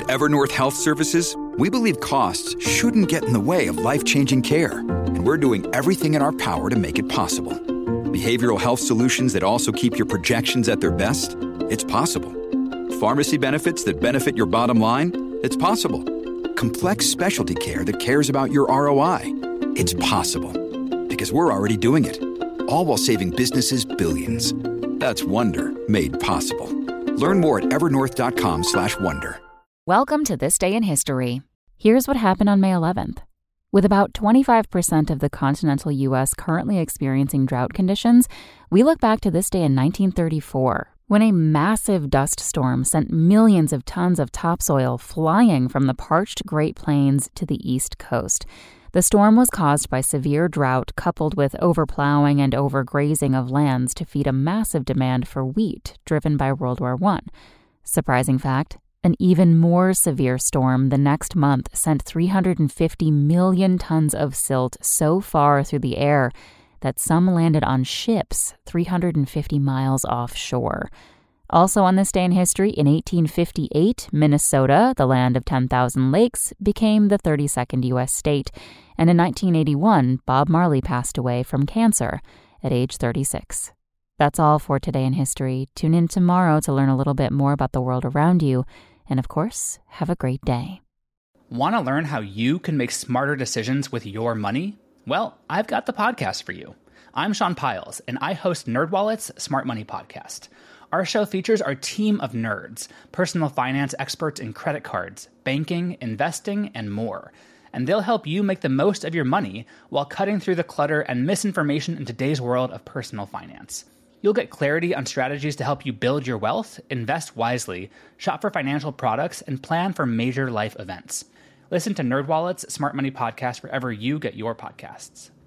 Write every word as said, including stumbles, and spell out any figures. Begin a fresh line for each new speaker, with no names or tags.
Evernorth Health Services, we believe costs shouldn't get in the way of life-changing care, and we're doing everything in our power to make it possible. Behavioral health solutions that also keep your projections at their best? It's possible. Pharmacy benefits that benefit your bottom line? It's possible. Complex specialty care that cares about your R O I? It's possible. Because we're already doing it. All while saving businesses billions. That's Wonder made possible. Learn more at evernorth.com slash wonder.
Welcome to This Day in History. Here's what happened on May eleventh. With about twenty-five percent of the continental U S currently experiencing drought conditions, we look back to this day in nineteen thirty-four, when a massive dust storm sent millions of tons of topsoil flying from the parched Great Plains to the East Coast. The storm was caused by severe drought coupled with overplowing and overgrazing of lands to feed a massive demand for wheat driven by World War One. Surprising fact, an even more severe storm the next month sent three hundred fifty million tons of silt so far through the air that some landed on ships three hundred fifty miles offshore. Also on this day in history, in eighteen fifty-eight, Minnesota, the land of ten thousand lakes, became the thirty-second U S state. And in nineteen eighty-one, Bob Marley passed away from cancer at age thirty-six. That's all for today in history. Tune in tomorrow to learn a little bit more about the world around you. And of course, have a great day.
Want to learn how you can make smarter decisions with your money? Well, I've got the podcast for you. I'm Sean Piles, and I host NerdWallet's Smart Money Podcast. Our show features our team of nerds, personal finance experts in credit cards, banking, investing, and more. And they'll help you make the most of your money while cutting through the clutter and misinformation in today's world of personal finance. You'll get clarity on strategies to help you build your wealth, invest wisely, shop for financial products, and plan for major life events. Listen to NerdWallet's Smart Money Podcast wherever you get your podcasts.